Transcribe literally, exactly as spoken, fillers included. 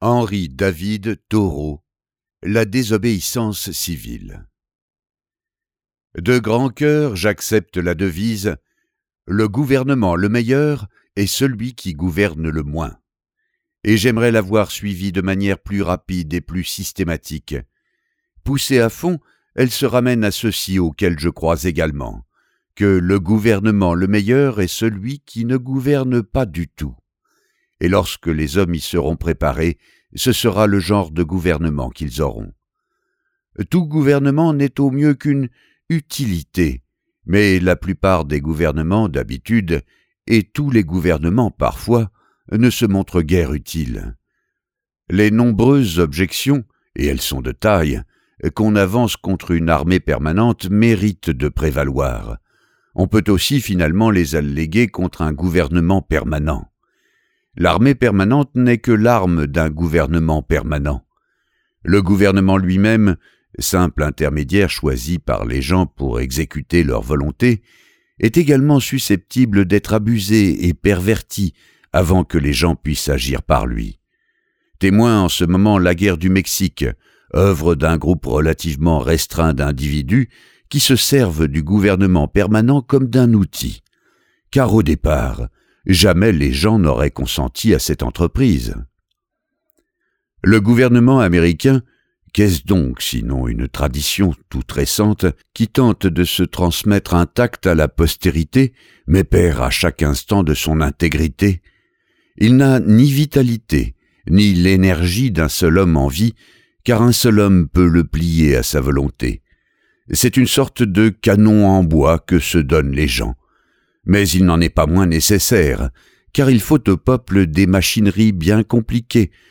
Henri David Thoreau, La désobéissance civile. De grand cœur, j'accepte la devise « Le gouvernement le meilleur est celui qui gouverne le moins ». Et j'aimerais l'avoir suivie de manière plus rapide et plus systématique. Poussée à fond, elle se ramène à ceci auquel je crois également, que le gouvernement le meilleur est celui qui ne gouverne pas du tout. Et lorsque les hommes y seront préparés, ce sera le genre de gouvernement qu'ils auront. Tout gouvernement n'est au mieux qu'une utilité, mais la plupart des gouvernements d'habitude, et tous les gouvernements parfois, ne se montrent guère utiles. Les nombreuses objections, et elles sont de taille, qu'on avance contre une armée permanente méritent de prévaloir. On peut aussi finalement les alléguer contre un gouvernement permanent. L'armée permanente n'est que l'arme d'un gouvernement permanent. Le gouvernement lui-même, simple intermédiaire choisi par les gens pour exécuter leur volonté, est également susceptible d'être abusé et perverti avant que les gens puissent agir par lui. Témoin en ce moment la guerre du Mexique, œuvre d'un groupe relativement restreint d'individus qui se servent du gouvernement permanent comme d'un outil. Car au départ, jamais les gens n'auraient consenti à cette entreprise. Le gouvernement américain, qu'est-ce donc sinon une tradition toute récente qui tente de se transmettre intacte à la postérité, mais perd à chaque instant de son intégrité? Il n'a ni vitalité, ni l'énergie d'un seul homme en vie, car un seul homme peut le plier à sa volonté. C'est une sorte de canon en bois que se donnent les gens. Mais il n'en est pas moins nécessaire, car il faut au peuple des machineries bien compliquées